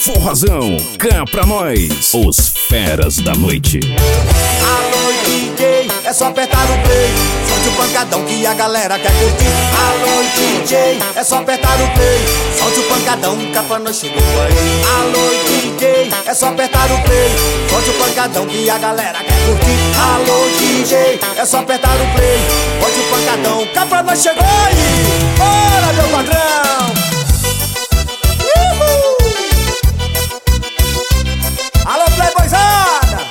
Forrozão, cá pra nós, os feras da noite. Alô DJ, é só apertar o play, solte o pancadão que a galera quer curtir. Alô DJ, é só apertar o play, solte o pancadão que a fana chegou aí. Alô DJ, é só apertar o play, solte o pancadão que a galera quer curtir. Alô DJ, é só apertar o play, solte o pancadão que a fana chegou aí. Bora, meu padrão! Alô, playboyzada!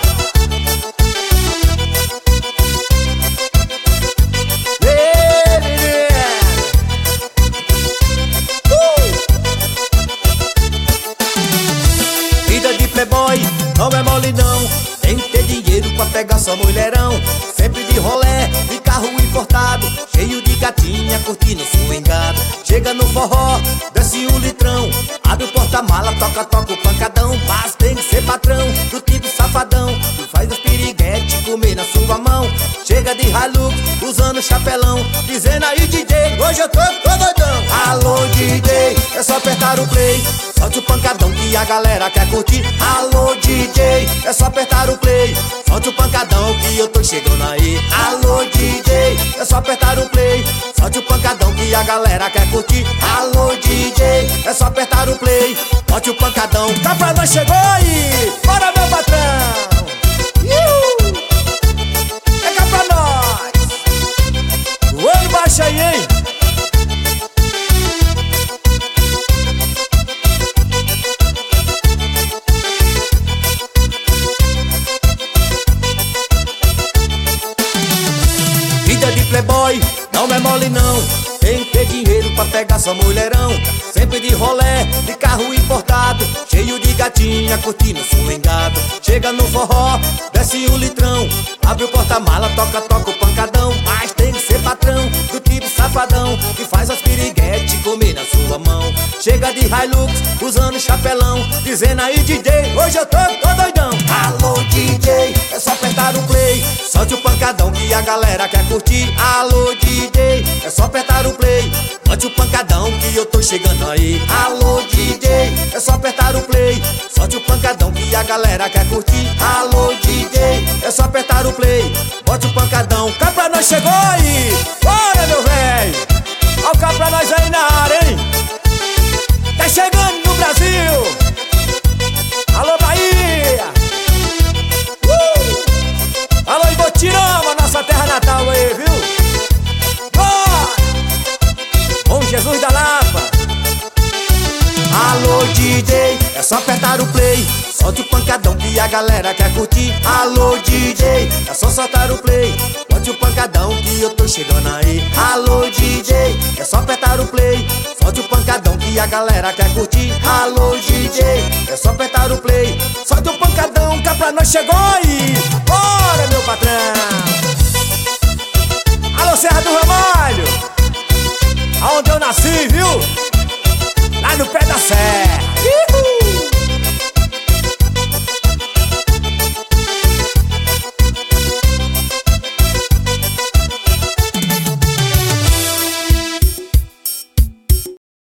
Vida de playboy não é mole não, tem que ter dinheiro pra pegar só mulherão. Sempre de rolé, de carro importado, cheio de gatinha curtindo swingado. Chega no forró, desce um litrão, abre o porta-mala, toca o pancadão. Mas tem que ser patrão, do tipo safadão, que faz as piriguete comer na sua mão. Chega de Hilux, usando chapelão, dizendo aí DJ, hoje eu tô doidão. Alô DJ, é só apertar o play, solte o pancadão que a galera quer curtir. Alô DJ, é só apertar o play, solte o pancadão que eu tô chegando aí. Alô DJ, é só apertar o play, solte o pancadão que a galera quer curtir. Alô DJ, é só apertar o play, solte o pancadão, cá pra nós chegou aí. Bora, meu patrão! É cá pra nós! O olho baixo aí, hein? Vida de playboy não é mole não, tem que ter dinheiro pra pegar só mulherão. Sempre de rolé, de carro importado, cheio de gatinha curtindo swingado. Chega no forró, desce um litrão, abre o porta-mala, toca o pancadão. Mas tem que ser patrão, do tipo safadão, que faz as piriguete comer na sua mão. Chega de Hilux, usando chapelão, dizendo aí DJ, hoje eu tô doidão. Alô DJ, é só apertar o play, solte o pancadão que a galera quer curtir. Alô DJ, é só apertar o play, solte o pancadão que eu tô chegando aí. Alô DJ, é só apertar o play, solte o pancadão que a galera quer curtir. Alô DJ, é só apertar o play, bote o pancadão, cá pra nós chegou aí. Bora, meu véi, ó o cá pra nós aí na área, hein? Tá chegando no Brasil. Alô Bahia, alô Ibotirama, nossa terra natal aí, viu? Bora! Bom Jesus da Lapa. Alô DJ, é só apertar o play, solte o pancadão que a galera quer curtir. Alô DJ, é só soltar o play, bote o pancadão que eu tô chegando aí. Alô DJ, é só apertar o play, solte o pancadão que a galera quer curtir. Alô DJ, é só apertar o play, solte o pancadão cá pra nós chegou aí. Bora, meu patrão! Alô Serra do Ramalho, aonde eu nasci, viu? Lá no pé da serra.